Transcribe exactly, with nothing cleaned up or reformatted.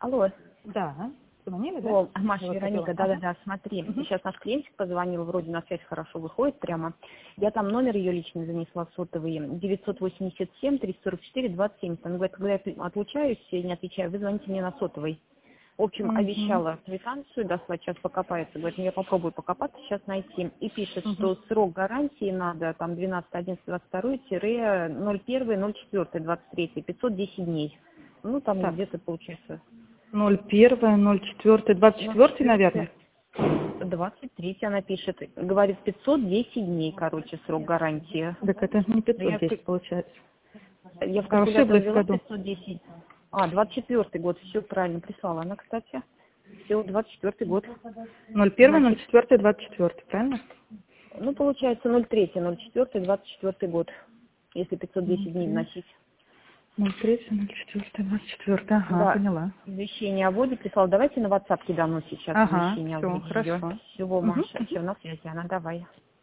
Алло. Да. Звонили, да? О, Маша, Вот Вероника, хотела. Ага. да-да-да, смотри, Мгм. сейчас наш клиентик позвонил, вроде на связь хорошо выходит прямо. Я там номер ее личный занесла, сотовый, девятьсот восемьдесят семь триста сорок четыре двадцать семь. Она говорит, когда я отлучаюсь и не отвечаю, вы звоните мне на сотовый. В общем, Мгм. обещала квитанцию дослать, сейчас покопается. Говорит, ну я попробую покопаться, сейчас найти. И пишет, Мгм. что срок гарантии надо, там, двенадцатое одиннадцатое двадцать второе ноль первое ноль четвёртое двадцать третье, пятьсот десять дней. Ну, там Так. где-то получается. ноль первое, ноль четвёртое, двадцать четвёртое, наверное. двадцать третье она пишет. Говорит, пятьсот десять дней, короче, срок гарантии. Так это не Но Я, пятьсот в к- десять получается. я в А калькулятор ошиблась в ввела году. пятьсот десять. А, двадцать четвёртый год, все правильно прислала она, кстати. Все, двадцать четвёртый год. ноль первое, ноль Значит, четвёртое, двадцать четвёртое, правильно? ну, получается, ноль третье, ноль четвёртое, двадцать четвёртый год, если пятьсот десять дней вносить. ноль третье, ноль четвёртое, двадцать четвёртое. Ага, Да, поняла. извещение о вводе прислал. Давайте на WhatsApp кидану сейчас Ага, извещение о все, вводе ее. хорошо. Всего, Мгм, Маша. мгм. Все, на связи она, давай.